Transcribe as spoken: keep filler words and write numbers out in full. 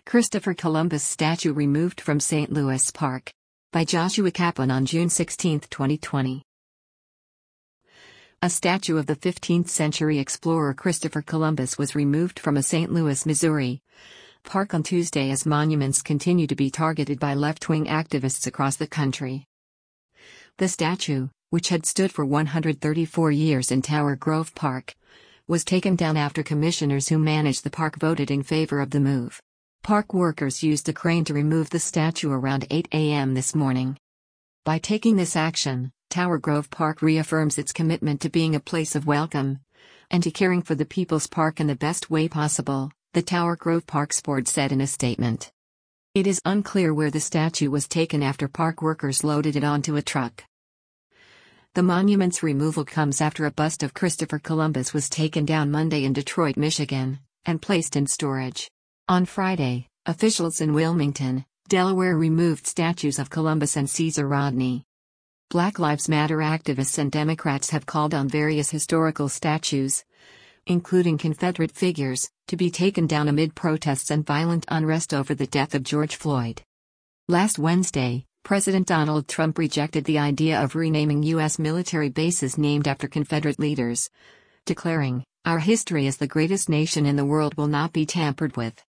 Christopher Columbus statue removed from Saint Louis Park. By Joshua Kaplan on June sixteenth, twenty twenty. A statue of the fifteenth century explorer Christopher Columbus was removed from a Saint Louis, Missouri park on Tuesday as monuments continue to be targeted by left-wing activists across the country. The statue, which had stood for one hundred thirty-four years in Tower Grove Park, was taken down after commissioners who manage the park voted in favor of the move. Park workers used a crane to remove the statue around eight a m this morning. By taking this action, Tower Grove Park reaffirms its commitment to being a place of welcome and to caring for the people's park in the best way possible, the Tower Grove Parks Board said in a statement. It is unclear where the statue was taken after park workers loaded it onto a truck. The monument's removal comes after a bust of Christopher Columbus was taken down Monday in Detroit, Michigan, and placed in storage. On Friday, officials in Wilmington, Delaware removed statues of Columbus and Caesar Rodney. Black Lives Matter activists and Democrats have called on various historical statues, including Confederate figures, to be taken down amid protests and violent unrest over the death of George Floyd. Last Wednesday, President Donald Trump rejected the idea of renaming U S military bases named after Confederate leaders, declaring, "Our history as the greatest nation in the world will not be tampered with."